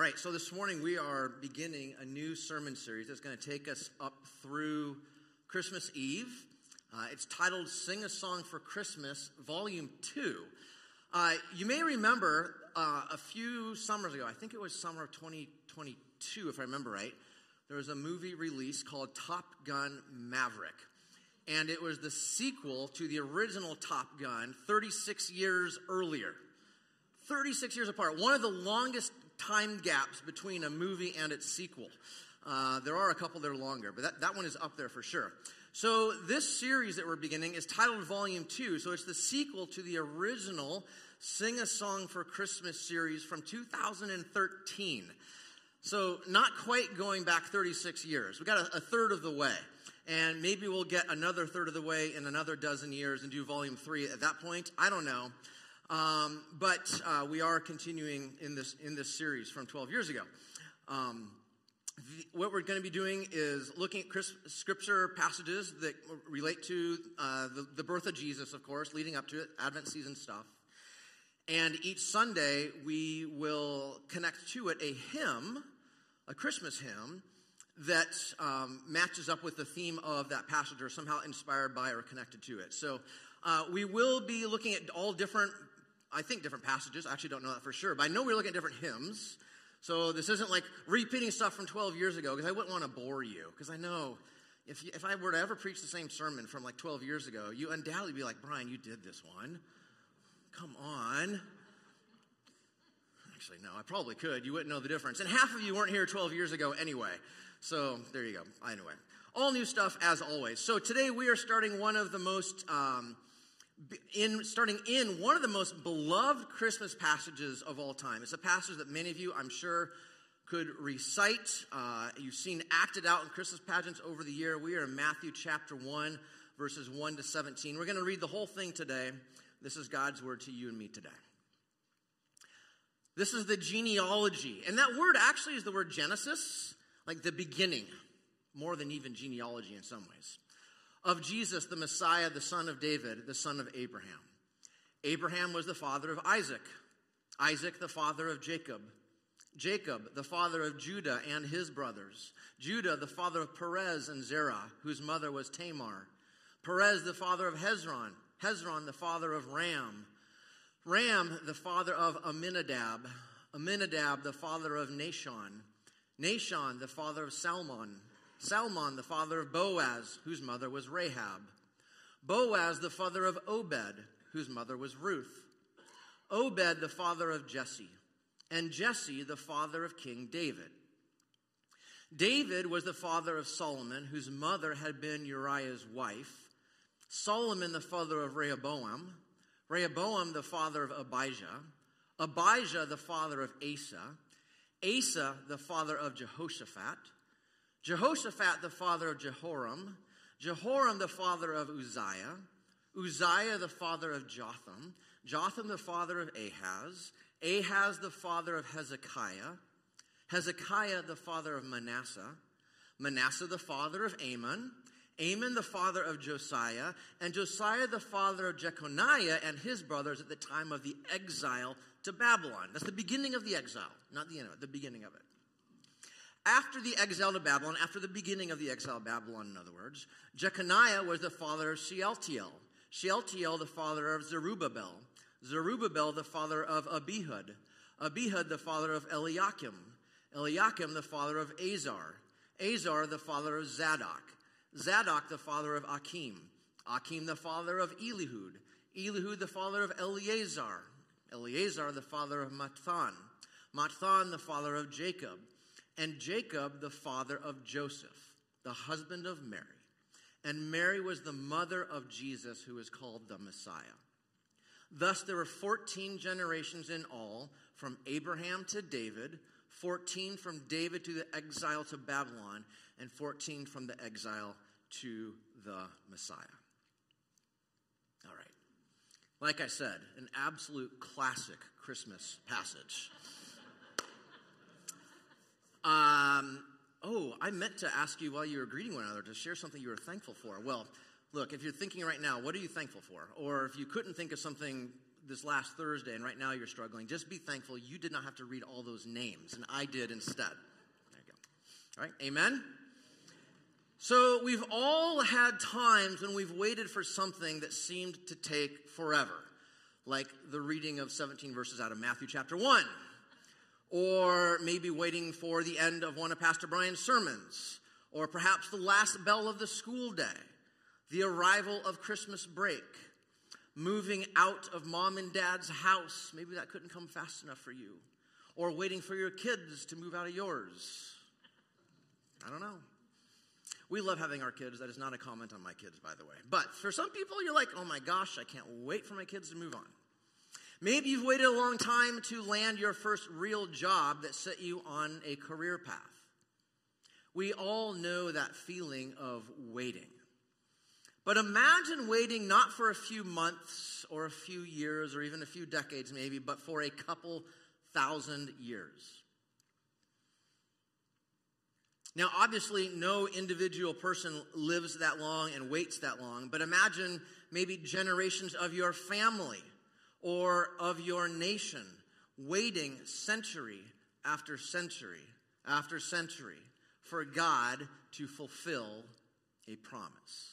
right, so this morning we are beginning a new sermon series that's going to take us up through Christmas Eve. It's titled Sing a Song for Christmas, Volume 2. You may remember a few summers ago, I think it was summer of 2022, if I remember right, there was a movie release called Top Gun Maverick. And it was the sequel to the original Top Gun 36 years earlier. 36 years apart. One of the longest time gaps between a movie and its sequel. There are a couple that are longer, but that one is up there for sure. So this series that we're beginning is titled Volume 2. So it's the sequel to the original Sing a Song for Christmas series from 2013. So not quite going back 36 years. We got a third of the way. And maybe we'll get another third of the way in another dozen years and do Volume 3 at that point. I don't know. But we are continuing in this series from 12 years ago. What we're going to be doing is looking at scripture passages that relate to the birth of Jesus, of course, leading up to it, Advent season stuff. And each Sunday, we will connect to it a hymn, a Christmas hymn, that matches up with the theme of that passage or somehow inspired by or connected to it. So we will be looking at all different passages. I actually don't know that for sure, but I know we're looking at different hymns. So this isn't like repeating stuff from 12 years ago, because I wouldn't want to bore you. Because I know if I were to ever preach the same sermon from like 12 years ago, you undoubtedly be like, Brian, you did this one. Come on. Actually, no, I probably could. You wouldn't know the difference. And half of you weren't here 12 years ago anyway. So there you go. Anyway, all new stuff as always. So today we are starting one of the most... starting in one of the most beloved Christmas passages of all time. It's a passage that many of you, I'm sure, could recite. You've seen acted out in Christmas pageants over the year. We are in Matthew chapter 1, verses 1 to 17. We're going to read the whole thing today. This is God's word to you and me today. This is the genealogy. And that word actually is the word Genesis, like the beginning, more than even genealogy in some ways. Of Jesus, the Messiah, the son of David, the son of Abraham. Abraham was the father of Isaac. Isaac, the father of Jacob. Jacob, the father of Judah and his brothers. Judah, the father of Perez and Zerah, whose mother was Tamar. Perez, the father of Hezron. Hezron, the father of Ram. Ram, the father of Amminadab. Amminadab, the father of Nahshon. Nahshon, the father of Salmon. Salmon, the father of Boaz, whose mother was Rahab. Boaz, the father of Obed, whose mother was Ruth. Obed, the father of Jesse. And Jesse, the father of King David. David was the father of Solomon, whose mother had been Uriah's wife. Solomon, the father of Rehoboam. Rehoboam, the father of Abijah. Abijah, the father of Asa. Asa, the father of Jehoshaphat. Jehoshaphat, the father of Jehoram. Jehoram, the father of Uzziah. Uzziah, the father of Jotham. Jotham, the father of Ahaz. Ahaz, the father of Hezekiah. Hezekiah, the father of Manasseh. Manasseh, the father of Amon. Amon, the father of Josiah. And Josiah, the father of Jeconiah and his brothers at the time of the exile to Babylon. That's the beginning of the exile, not the end of it, the beginning of it. After the exile to Babylon, after the beginning of the exile to Babylon, in other words, Jeconiah was the father of Shealtiel. Shealtiel, the father of Zerubbabel. Zerubbabel, the father of Abihud. Abihud, the father of Eliakim. Eliakim, the father of Azar. Azar, the father of Zadok. Zadok, the father of Achim. Achim, the father of Elihud. Elihud, the father of Eleazar. Eleazar, the father of Matthan. Matthan, the father of Jacob. And Jacob, the father of Joseph, the husband of Mary. And Mary was the mother of Jesus, who is called the Messiah. Thus there were 14 generations in all, from Abraham to David, 14 from David to the exile to Babylon, and 14 from the exile to the Messiah. All right. Like I said, an absolute classic Christmas passage. I meant to ask you while you were greeting one another to share something you were thankful for. Well, look, if you're thinking right now, what are you thankful for? Or if you couldn't think of something this last Thursday, and right now you're struggling, just be thankful you did not have to read all those names, and I did instead. There you go. All right, amen? So we've all had times when we've waited for something that seemed to take forever, like the reading of 17 verses out of Matthew chapter 1, or maybe waiting for the end of one of Pastor Brian's sermons, or perhaps the last bell of the school day, the arrival of Christmas break, moving out of mom and dad's house. Maybe that couldn't come fast enough for you. Or waiting for your kids to move out of yours. I don't know. We love having our kids. That is not a comment on my kids, by the way. But for some people, you're like, oh my gosh, I can't wait for my kids to move on. Maybe you've waited a long time to land your first real job that set you on a career path. We all know that feeling of waiting. But imagine waiting not for a few months or a few years or even a few decades maybe, but for a couple thousand years. Now, obviously, no individual person lives that long and waits that long, but imagine maybe generations of your family or of your nation waiting century after century after century for God to fulfill a promise.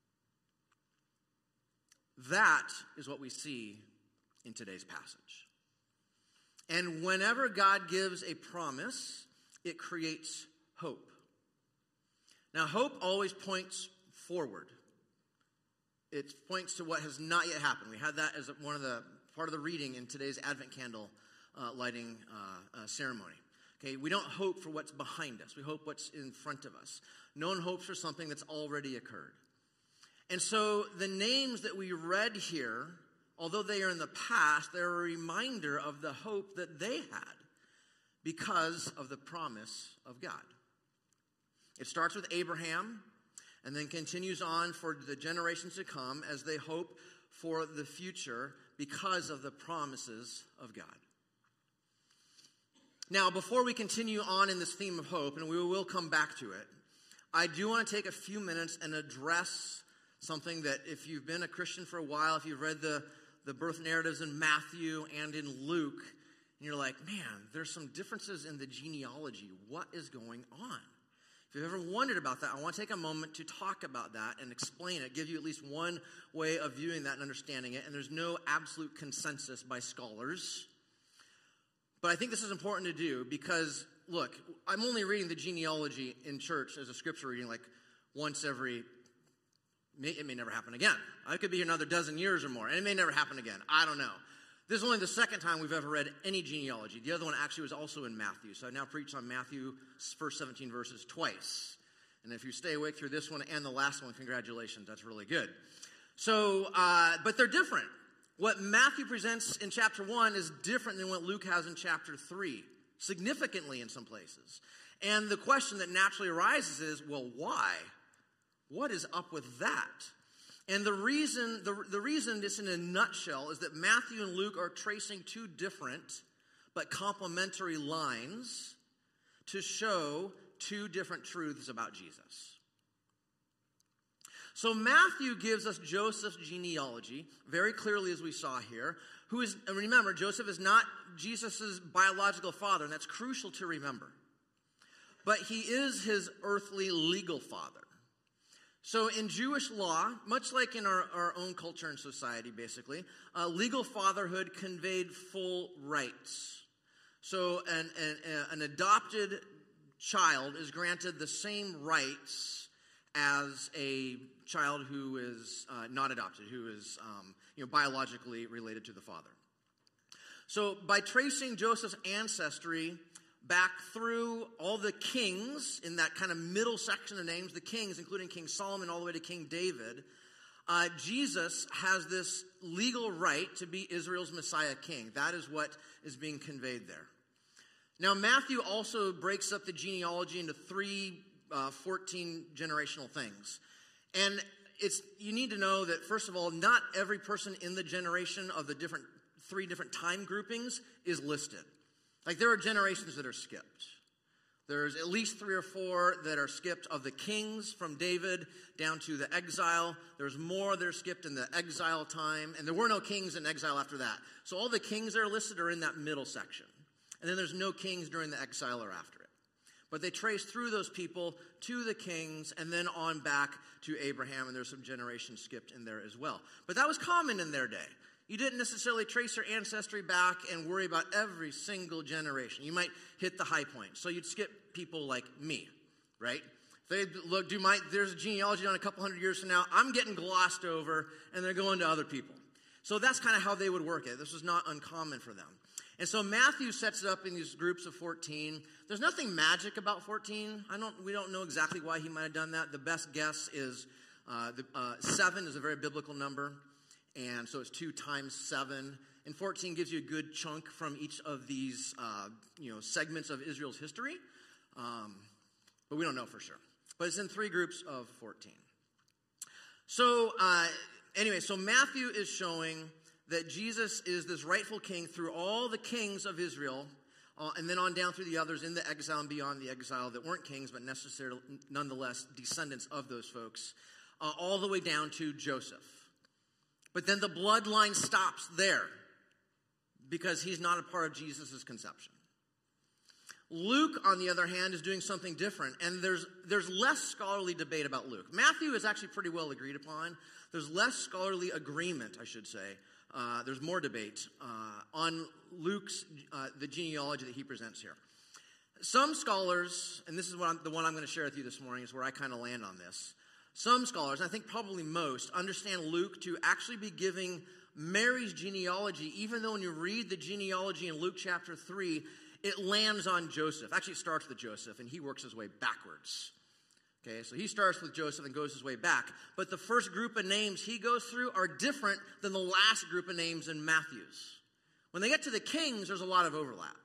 That is what we see in today's passage. And whenever God gives a promise, it creates hope. Now, hope always points forward. It points to what has not yet happened. We had that as part of the reading in today's Advent candle lighting ceremony. Okay, we don't hope for what's behind us. We hope what's in front of us. No one hopes for something that's already occurred. And so the names that we read here, although they are in the past, they're a reminder of the hope that they had because of the promise of God. It starts with Abraham and then continues on for the generations to come as they hope for the future because of the promises of God. Now, before we continue on in this theme of hope, and we will come back to it, I do want to take a few minutes and address something that if you've been a Christian for a while, if you've read the birth narratives in Matthew and in Luke, and you're like, man, there's some differences in the genealogy. What is going on? If you've ever wondered about that, I want to take a moment to talk about that and explain it, give you at least one way of viewing that and understanding it. And there's no absolute consensus by scholars. But I think this is important to do because, look, I'm only reading the genealogy in church as a scripture reading like once every, it may never happen again. I could be here another dozen years or more, and it may never happen again. I don't know. This is only the second time we've ever read any genealogy. The other one actually was also in Matthew. So I now preach on Matthew's first 17 verses twice. And if you stay awake through this one and the last one, congratulations. That's really good. So, but they're different. What Matthew presents in chapter 1 is different than what Luke has in chapter 3, significantly in some places. And the question that naturally arises is, well, why? What is up with that? And the reason just in a nutshell is that Matthew and Luke are tracing two different but complementary lines to show two different truths about Jesus. So Matthew gives us Joseph's genealogy very clearly, as we saw here. And remember, Joseph is not Jesus' biological father, and that's crucial to remember. But he is his earthly legal father. So in Jewish law, much like in our own culture and society, basically, legal fatherhood conveyed full rights. So an adopted child is granted the same rights as a child who is not adopted, who is biologically related to the father. So by tracing Joseph's ancestry back through all the kings in that kind of middle section of names, the kings, including King Solomon all the way to King David, Jesus has this legal right to be Israel's Messiah king. That is what is being conveyed there. Now, Matthew also breaks up the genealogy into 14 generational things. And you need to know that, first of all, not every person in the generation of the three different time groupings is listed. Like, there are generations that are skipped. There's at least 3 or 4 that are skipped of the kings from David down to the exile. There's more that are skipped in the exile time. And there were no kings in exile after that. So all the kings that are listed are in that middle section. And then there's no kings during the exile or after it. But they trace through those people to the kings and then on back to Abraham. And there's some generations skipped in there as well. But that was common in their day. You didn't necessarily trace your ancestry back and worry about every single generation. You might hit the high point. So you'd skip people like me, right? They look, there's a genealogy done a couple hundred years from now. I'm getting glossed over, and they're going to other people. So that's kind of how they would work it. This was not uncommon for them. And so Matthew sets it up in these groups of 14. There's nothing magic about 14. We don't know exactly why he might have done that. The best guess is 7 is a very biblical number. And so it's 2 times 7. And 14 gives you a good chunk from each of these, segments of Israel's history. But we don't know for sure. But it's in 3 groups of 14. So so Matthew is showing that Jesus is this rightful king through all the kings of Israel, and then on down through the others in the exile and beyond the exile that weren't kings, but necessarily, nonetheless, descendants of those folks, all the way down to Joseph. But then the bloodline stops there because he's not a part of Jesus' conception. Luke, on the other hand, is doing something different, and there's less scholarly debate about Luke. Matthew is actually pretty well agreed upon. There's less scholarly agreement, I should say. There's more debate on Luke's, the genealogy that he presents here. Some scholars, and this is the one I'm going to share with you this morning, is where I kind of land on this. Some scholars, I think probably most, understand Luke to actually be giving Mary's genealogy, even though when you read the genealogy in Luke chapter 3, it lands on Joseph. Actually, it starts with Joseph, and he works his way backwards. Okay, so he starts with Joseph and goes his way back. But the first group of names he goes through are different than the last group of names in Matthew's. When they get to the kings, there's a lot of overlap.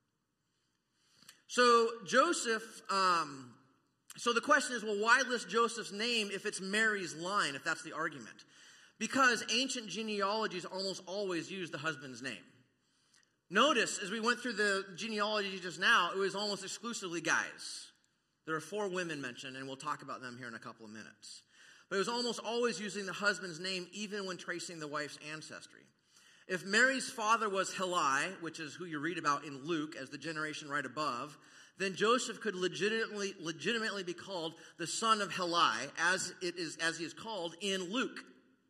So Joseph... So the question is, well, why list Joseph's name if it's Mary's line, if that's the argument? Because ancient genealogies almost always use the husband's name. Notice, as we went through the genealogy just now, it was almost exclusively guys. There are 4 women mentioned, and we'll talk about them here in a couple of minutes. But it was almost always using the husband's name, even when tracing the wife's ancestry. If Mary's father was Heli, which is who you read about in Luke as the generation right above, then Joseph could legitimately be called the son of Heli, as he is called in Luke.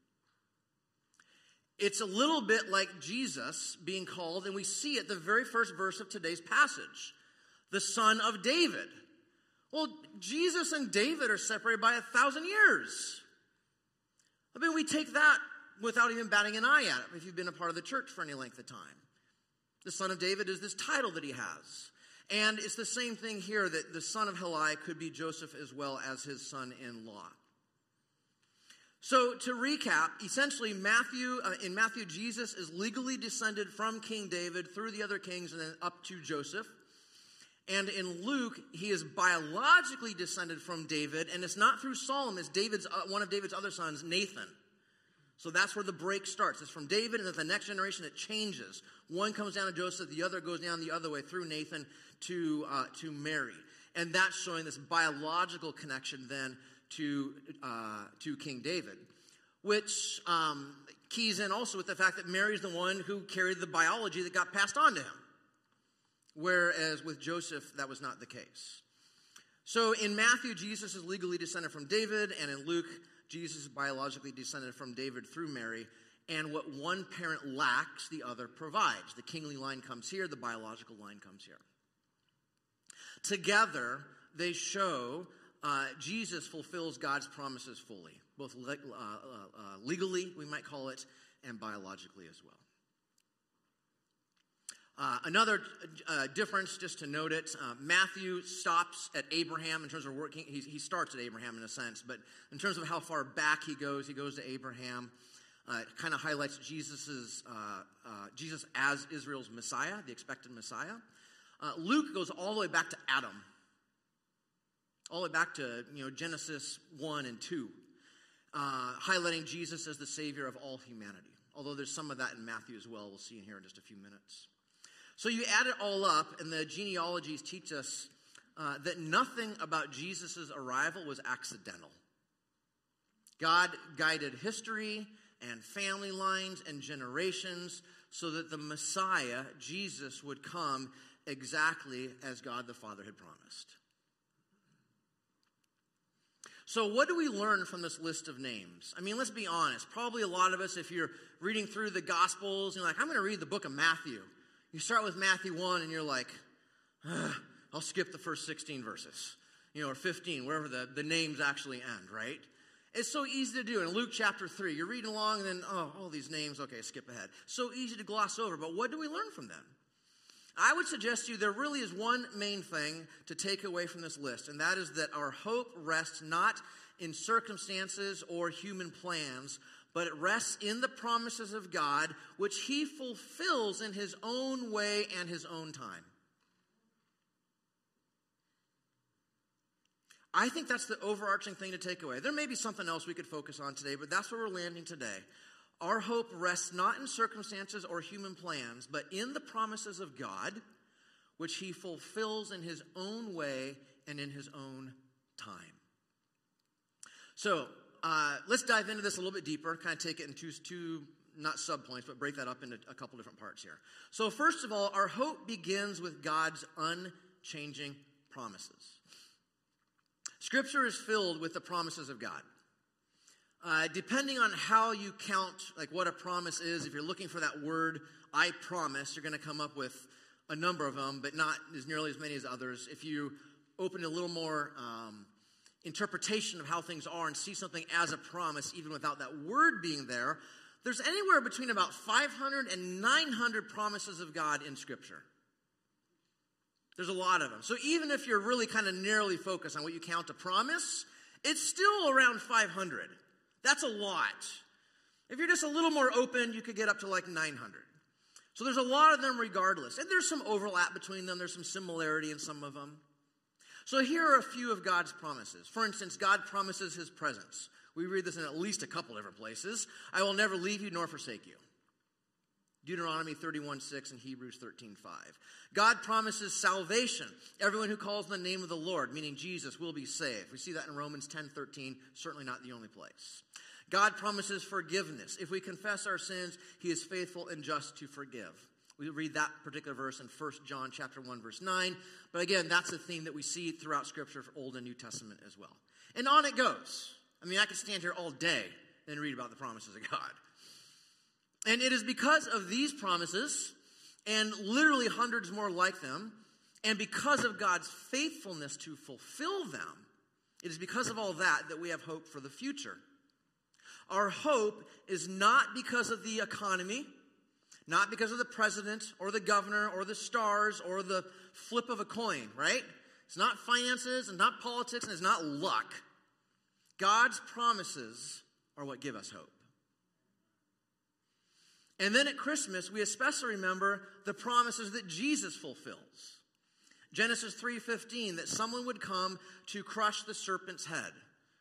It's a little bit like Jesus being called, and we see it the very first verse of today's passage, the son of David. Well, Jesus and David are separated by 1,000 years. I mean, we take that without even batting an eye at it, if you've been a part of the church for any length of time. The son of David is this title that he has. And it's the same thing here, that the son of Heli could be Joseph as well as his son-in-law. So to recap, essentially in Matthew, Jesus is legally descended from King David through the other kings and then up to Joseph. And in Luke, he is biologically descended from David, and it's not through Solomon, it's one of David's other sons, Nathan. So that's where the break starts. It's from David, and then the next generation it changes. One comes down to Joseph, the other goes down the other way through Nathan to Mary. And that's showing this biological connection then to King David, which keys in also with the fact that Mary's the one who carried the biology that got passed on to him. Whereas with Joseph, that was not the case. So in Matthew, Jesus is legally descended from David, and in Luke, Jesus is biologically descended from David through Mary, and what one parent lacks, the other provides. The kingly line comes here, the biological line comes here. Together, they show Jesus fulfills God's promises fully, both legally, we might call it, and biologically as well. Another difference, just to note it, Matthew stops at Abraham in terms of working. He starts at Abraham in a sense, but in terms of how far back he goes to Abraham. It kind of highlights Jesus as Israel's Messiah, the expected Messiah. Luke goes all the way back to Adam, all the way back to Genesis 1 and 2, highlighting Jesus as the Savior of all humanity. Although there's some of that in Matthew as well. We'll see in here in just a few minutes. So you add it all up, and the genealogies teach us that nothing about Jesus' arrival was accidental. God guided history and family lines and generations so that the Messiah, Jesus, would come exactly as God the Father had promised. So what do we learn from this list of names? I mean, let's be honest. Probably a lot of us, if you're reading through the Gospels, you're like, I'm going to read the book of Matthew. You start with Matthew 1 and you're like, I'll skip the first 16 verses, or 15, wherever the names actually end, right? It's so easy to do. In Luke chapter 3, you're reading along and then, all these names, okay, skip ahead. So easy to gloss over, but what do we learn from them? I would suggest to you there really is one main thing to take away from this list, and that is that our hope rests not in circumstances or human plans, but it rests in the promises of God, which he fulfills in his own way and his own time. I think that's the overarching thing to take away. There may be something else we could focus on today, but that's where we're landing today. Our hope rests not in circumstances or human plans, but in the promises of God, which he fulfills in his own way and in his own time. So let's dive into this a little bit deeper, kind of take it in two not subpoints, but break that up into a couple different parts here. So first of all, our hope begins with God's unchanging promises. Scripture is filled with the promises of God. Depending on how you count, like what a promise is, if you're looking for that word, I promise, you're going to come up with a number of them, but not as nearly as many as others. If you open a little more interpretation of how things are and see something as a promise, even without that word being there, there's anywhere between about 500 and 900 promises of God in Scripture. There's a lot of them. So even if you're really kind of narrowly focused on what you count a promise, it's still around 500. That's a lot. If you're just a little more open, you could get up to like 900. So there's a lot of them regardless. And there's some overlap between them. There's some similarity in some of them. So here are a few of God's promises. For instance, God promises his presence. We read this in at least a couple different places. I will never leave you nor forsake you. Deuteronomy 31:6 and Hebrews 13:5. God promises salvation. Everyone who calls on the name of the Lord, meaning Jesus, will be saved. We see that in Romans 10:13, certainly not the only place. God promises forgiveness. If we confess our sins, he is faithful and just to forgive. We read that particular verse in 1 John chapter 1, verse 9. But again, that's a theme that we see throughout Scripture for Old and New Testament as well. And on it goes. I mean, I could stand here all day and read about the promises of God. And it is because of these promises, and literally hundreds more like them, and because of God's faithfulness to fulfill them, it is because of all that that we have hope for the future. Our hope is not because of the economy, not because of the president or the governor or the stars or the flip of a coin, right? It's not finances and not politics and it's not luck. God's promises are what give us hope. And then at Christmas, we especially remember the promises that Jesus fulfills. Genesis 3:15, that someone would come to crush the serpent's head.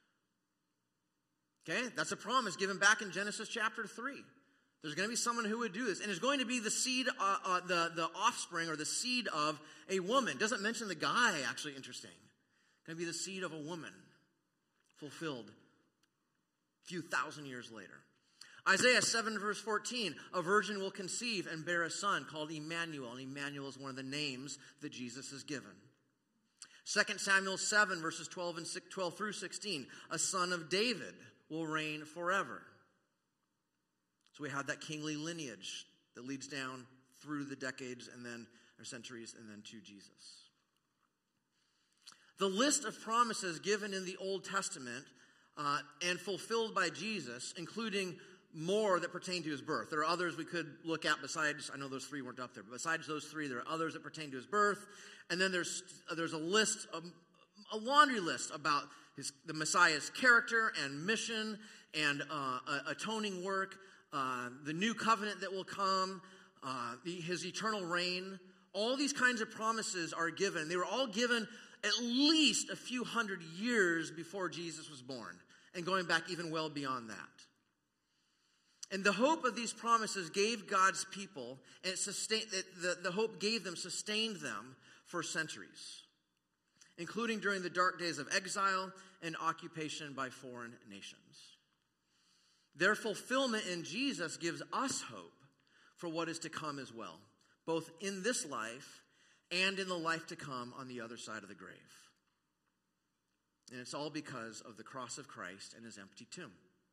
Okay, that's a promise given back in Genesis chapter 3. There's going to be someone who would do this. And it's going to be the seed, the offspring or the seed of a woman. Doesn't mention the guy, actually, interesting. Going to be the seed of a woman, fulfilled a few thousand years later. Isaiah 7 verse 14, a virgin will conceive and bear a son called Emmanuel. And Emmanuel is one of the names that Jesus is given. 2 Samuel 7 verses 12 through 16, a son of David will reign forever. So we have that kingly lineage that leads down through the decades and then, or centuries, and then to Jesus. The list of promises given in the Old Testament and fulfilled by Jesus, including more that pertain to his birth. There are others we could look at besides, I know those three weren't up there, but besides those three, there are others that pertain to his birth. And then there's a list, a laundry list about the Messiah's character and mission and atoning work, the new covenant that will come, his eternal reign. All these kinds of promises are given. They were all given at least a few hundred years before Jesus was born, and going back even well beyond that. And the hope of these promises gave God's people, and the hope gave them, sustained them for centuries. including during the dark days of exile and occupation by foreign nations. Their fulfillment in Jesus gives us hope for what is to come as well, both in this life and in the life to come on the other side of the grave. And it's all because of the cross of Christ and his empty tomb.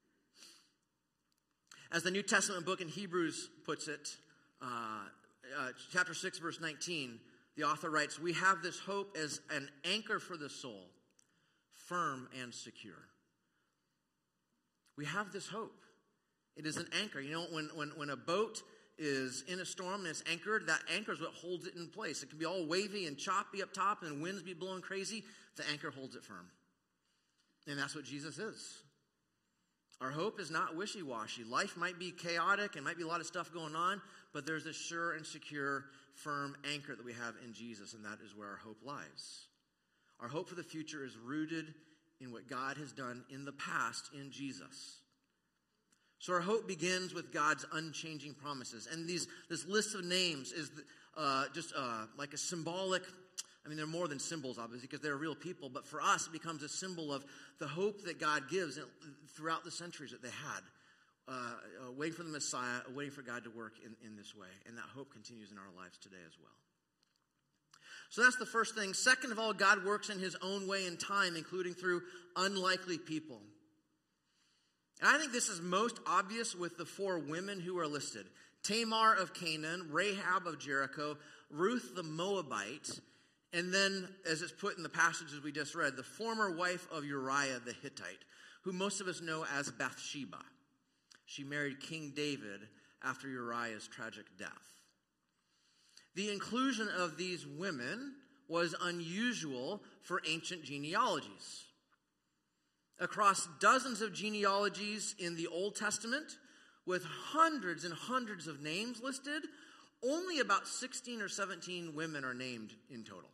As the New Testament book in Hebrews puts it, chapter 6, verse 19, the author writes, "We have this hope as an anchor for the soul, firm and secure." We have this hope. It is an anchor. You know, when a boat is in a storm and it's anchored, that anchor is what holds it in place. It can be all wavy and choppy up top and winds be blowing crazy. The anchor holds it firm. And that's what Jesus is. Our hope is not wishy-washy. Life might be chaotic and might be a lot of stuff going on, but there's a sure and secure, firm anchor that we have in Jesus, and that is where our hope lies. Our hope for the future is rooted in what God has done in the past in Jesus. So our hope begins with God's unchanging promises. And this list of names is just like a symbolic, I mean, they're more than symbols, obviously, because they're real people. But for us, it becomes a symbol of the hope that God gives throughout the centuries that they had, waiting for the Messiah, waiting for God to work in this way. And that hope continues in our lives today as well. So that's the first thing. Second of all, God works in his own way and time, including through unlikely people. And I think this is most obvious with the 4 women who are listed. Tamar of Canaan, Rahab of Jericho, Ruth the Moabite, and then, as it's put in the passages we just read, the former wife of Uriah the Hittite, who most of us know as Bathsheba. She married King David after Uriah's tragic death. The inclusion of these women was unusual for ancient genealogies. Across dozens of genealogies in the Old Testament, with hundreds and hundreds of names listed, only about 16 or 17 women are named in total.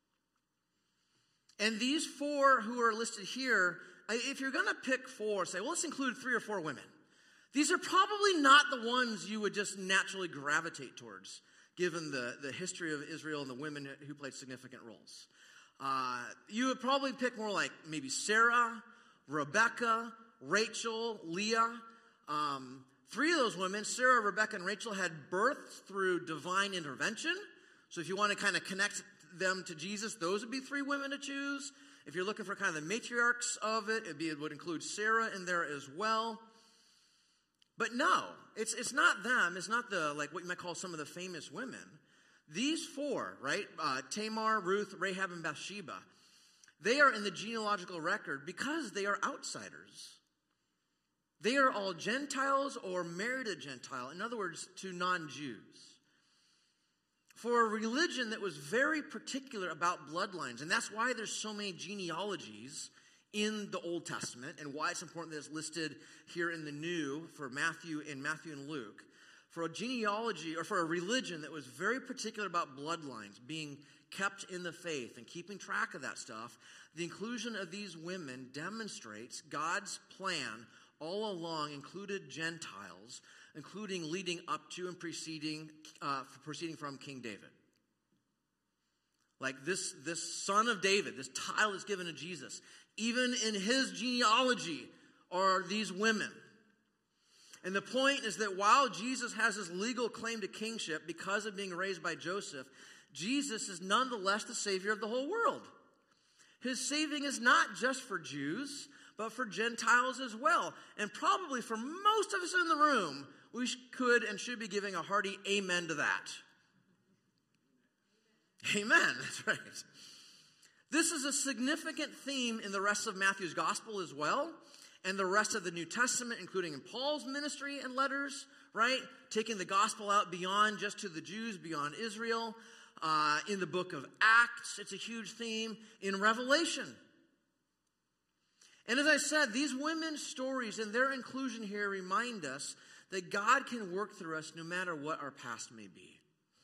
And these 4 who are listed here, if you're going to pick 4, say, well, let's include 3 or 4 women. These are probably not the ones you would just naturally gravitate towards, given the history of Israel and the women who played significant roles. You would probably pick more like maybe Sarah, Rebecca, Rachel, Leah. 3 of those women, Sarah, Rebecca, and Rachel, had births through divine intervention. So if you want to kind of connect them to Jesus, those would be 3 women to choose. If you're looking for kind of the matriarchs of it, it would include Sarah in there as well. But no, it's not them. It's not like what you might call some of the famous women. These 4, right? Tamar, Ruth, Rahab, and Bathsheba. They are in the genealogical record because they are outsiders. They are all Gentiles or married a Gentile. In other words, to non-Jews. For a religion that was very particular about bloodlines, and that's why there's so many genealogies in the Old Testament, and why it's important that it's listed here in the New for Matthew and Luke. For a genealogy, or for a religion that was very particular about bloodlines, being kept in the faith and keeping track of that stuff, the inclusion of these women demonstrates God's plan all along included Gentiles, including leading up to and proceeding from King David. Like this son of David, this title is given to Jesus. Even in his genealogy are these women. And the point is that while Jesus has his legal claim to kingship because of being raised by Joseph, Jesus is nonetheless the Savior of the whole world. His saving is not just for Jews, but for Gentiles as well. And probably for most of us in the room, we could and should be giving a hearty amen to that. Amen, that's right. This is a significant theme in the rest of Matthew's gospel as well, and the rest of the New Testament, including in Paul's ministry and letters, right? Taking the gospel out beyond just to the Jews, beyond Israel. In the book of Acts, it's a huge theme. In Revelation. And as I said, these women's stories and their inclusion here remind us that God can work through us no matter what our past may be.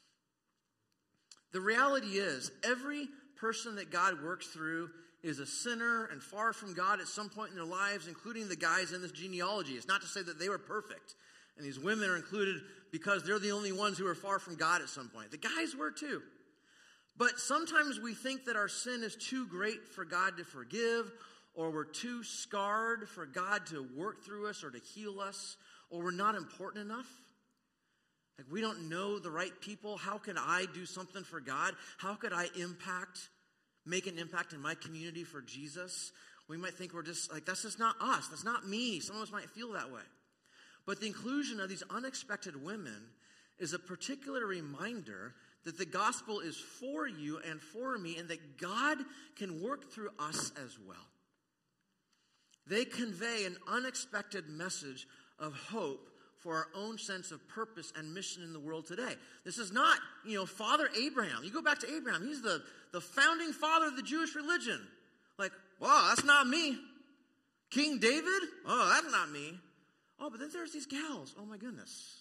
The reality is, every person that God works through is a sinner and far from God at some point in their lives, including the guys in this genealogy. It's not to say that they were perfect. And these women are included because they're the only ones who are far from God at some point. The guys were too. But sometimes we think that our sin is too great for God to forgive, or we're too scarred for God to work through us or to heal us, or we're not important enough. Like, we don't know the right people. How could I do something for God? How could I make an impact in my community for Jesus? We might think we're just like, that's just not us. That's not me. Some of us might feel that way. But the inclusion of these unexpected women is a particular reminder that the gospel is for you and for me, and that God can work through us as well. They convey an unexpected message of hope for our own sense of purpose and mission in the world today. This is not, Father Abraham. You go back to Abraham. He's the founding father of the Jewish religion. Like, wow, that's not me. King David? Oh, that's not me. Oh, but then there's these gals. Oh, my goodness.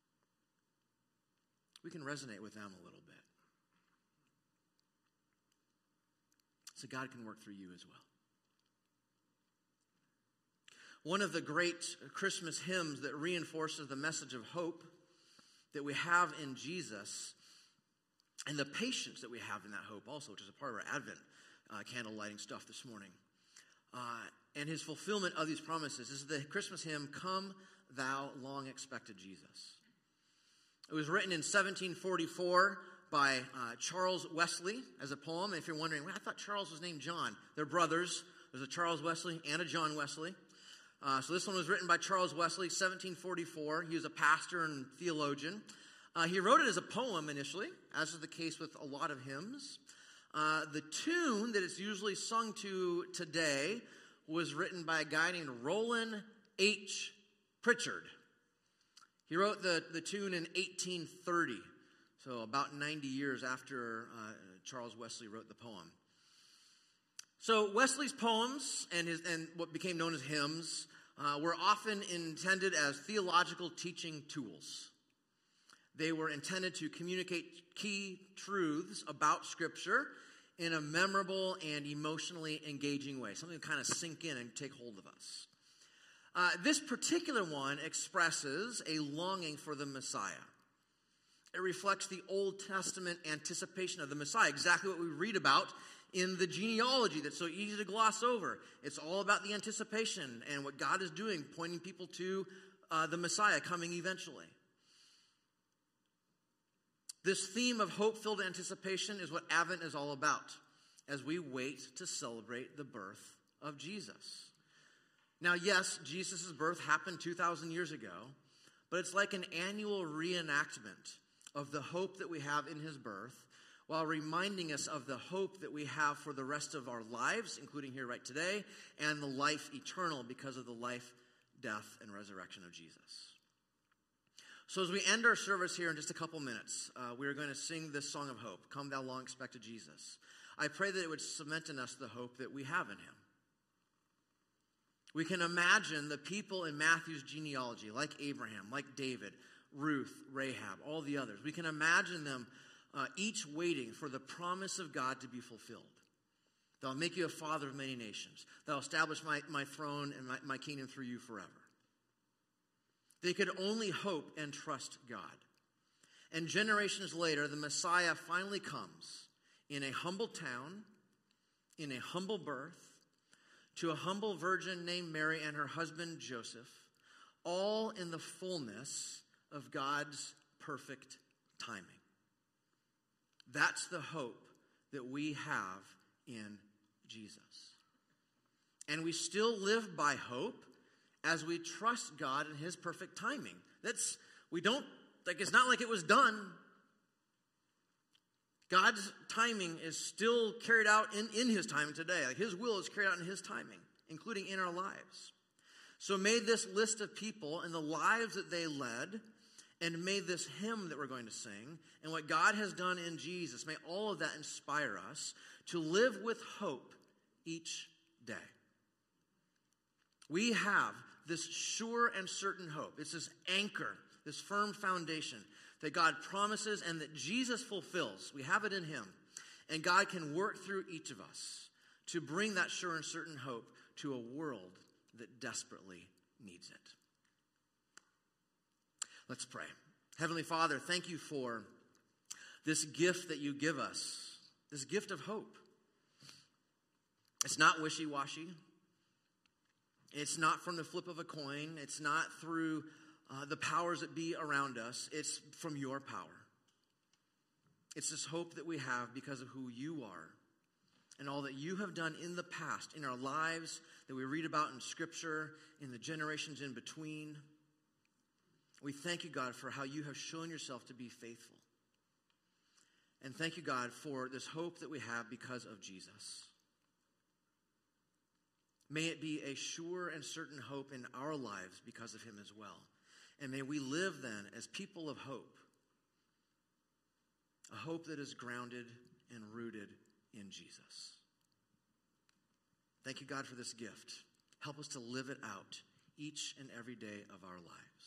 We can resonate with them a little bit. So God can work through you as well. One of the great Christmas hymns that reinforces the message of hope that we have in Jesus, and the patience that we have in that hope also, which is a part of our Advent candle lighting stuff this morning, and his fulfillment of these promises, is the Christmas hymn, Come Thou Long Expected Jesus. It was written in 1744 by Charles Wesley as a poem. And if you're wondering, well, I thought Charles was named John. They're brothers. There's a Charles Wesley and a John Wesley. So this one was written by Charles Wesley, 1744. He was a pastor and theologian. He wrote it as a poem initially, as is the case with a lot of hymns. The tune that it's usually sung to today was written by a guy named Roland H. Pritchard. He wrote the tune in 1830, so about 90 years after Charles Wesley wrote the poem. So Wesley's poems and what became known as hymns were often intended as theological teaching tools. They were intended to communicate key truths about Scripture in a memorable and emotionally engaging way, something to kind of sink in and take hold of us. This particular one expresses a longing for the Messiah. It reflects the Old Testament anticipation of the Messiah, exactly what we read about in the genealogy that's so easy to gloss over. It's all about the anticipation and what God is doing, pointing people to the Messiah coming eventually. This theme of hope-filled anticipation is what Advent is all about, as we wait to celebrate the birth of Jesus. Now, yes, Jesus' birth happened 2,000 years ago, but it's like an annual reenactment of the hope that we have in his birth, while reminding us of the hope that we have for the rest of our lives, including here right today, and the life eternal because of the life, death, and resurrection of Jesus. So as we end our service here in just a couple minutes, we are going to sing this song of hope, Come Thou Long Expected Jesus. I pray that it would cement in us the hope that we have in him. We can imagine the people in Matthew's genealogy, like Abraham, like David, Ruth, Rahab, all the others. We can imagine them each waiting for the promise of God to be fulfilled. That I'll make you a father of many nations. That I'll establish my throne and my kingdom through you forever. They could only hope and trust God. And generations later, the Messiah finally comes in a humble town, in a humble birth, to a humble virgin named Mary and her husband Joseph, all in the fullness of God's perfect timing. That's the hope that we have in Jesus. And we still live by hope as we trust God in his perfect timing. It's not like it was done. God's timing is still carried out in his timing today. Like his will is carried out in his timing, including in our lives. So may this list of people and the lives that they led, and may this hymn that we're going to sing, and what God has done in Jesus, may all of that inspire us to live with hope each day. We have this sure and certain hope. It's this anchor, this firm foundation that God promises and that Jesus fulfills. We have it in him. And God can work through each of us to bring that sure and certain hope to a world that desperately needs it. Let's pray. Heavenly Father, thank you for this gift that you give us this gift of hope. It's not wishy-washy. It's not from the flip of a coin. It's not through the powers that be around us. It's from your power. It's this hope that we have because of who you are and all that you have done in the past, in our lives, that we read about in Scripture, in the generations in between. We thank you, God, for how you have shown yourself to be faithful. And thank you, God, for this hope that we have because of Jesus. May it be a sure and certain hope in our lives because of him as well. And may we live then as people of hope. A hope that is grounded and rooted in Jesus. Thank you, God, for this gift. Help us to live it out each and every day of our lives.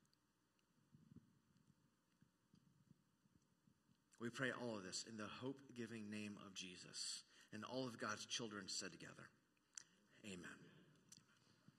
We pray all of this in the hope-giving name of Jesus. And all of God's children said together, amen.